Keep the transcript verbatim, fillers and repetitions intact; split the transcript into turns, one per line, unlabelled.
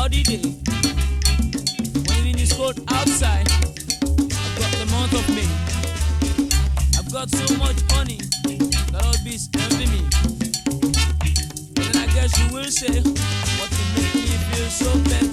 cloudy day, when it is cold outside, I've got the month of May. I've got so much honey that all bees envy me. But then I guess you will say, what can make me feel so better?